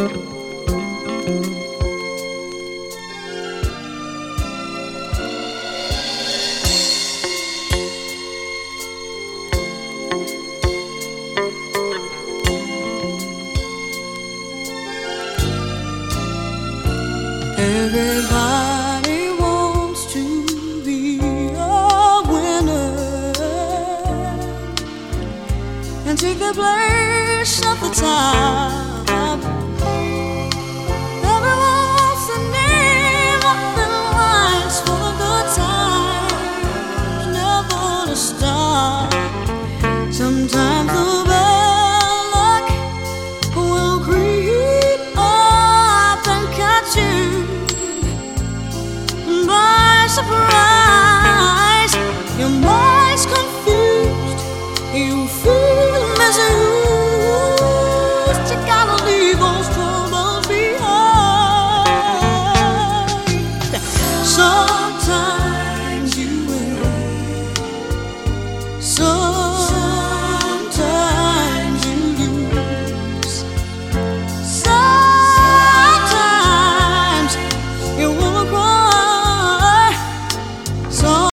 Everybody wants to be a winner and take the place of the top. Everyone wants the name up in lights for the good times, never to stop. Sometimes the bad luck will creep up and catch you by surprise. Your mind's confused, you feel misused. You gotta